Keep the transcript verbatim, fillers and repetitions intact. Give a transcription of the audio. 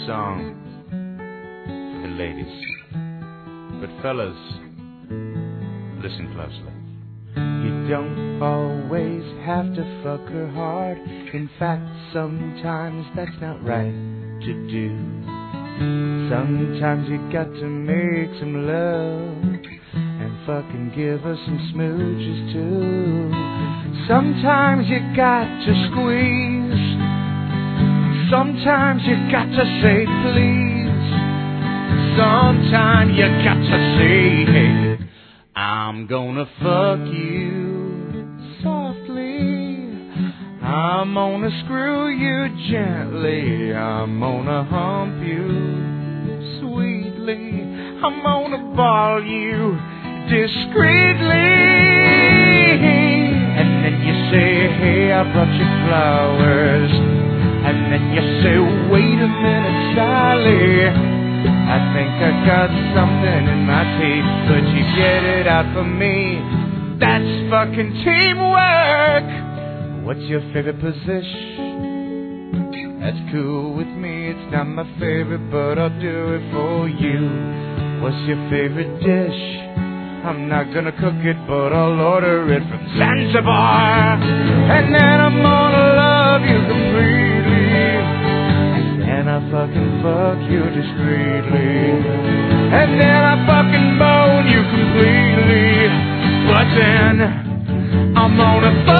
song for the ladies. But fellas, listen closely. You don't always have to fuck her hard. In fact, sometimes that's not right to do. Sometimes you got to make some love and fucking give her some smooches too. Sometimes you got to squeeze. Sometimes you got to say please. Sometimes you got to say, hey, I'm gonna fuck you softly. I'm gonna screw you gently. I'm gonna hump you sweetly. I'm gonna ball you discreetly. And then you say, hey, I brought you flowers. And then you say, wait a minute, Sally, I think I got something in my teeth. Could you get it out for me? That's fucking teamwork. What's your favorite position? That's cool with me. It's not my favorite, but I'll do it for you. What's your favorite dish? I'm not gonna cook it, but I'll order it from Zanzibar. And then I'm gonna love you completely. And I fucking fuck you discreetly. And then I fucking bone you completely. But then I'm gonna fuck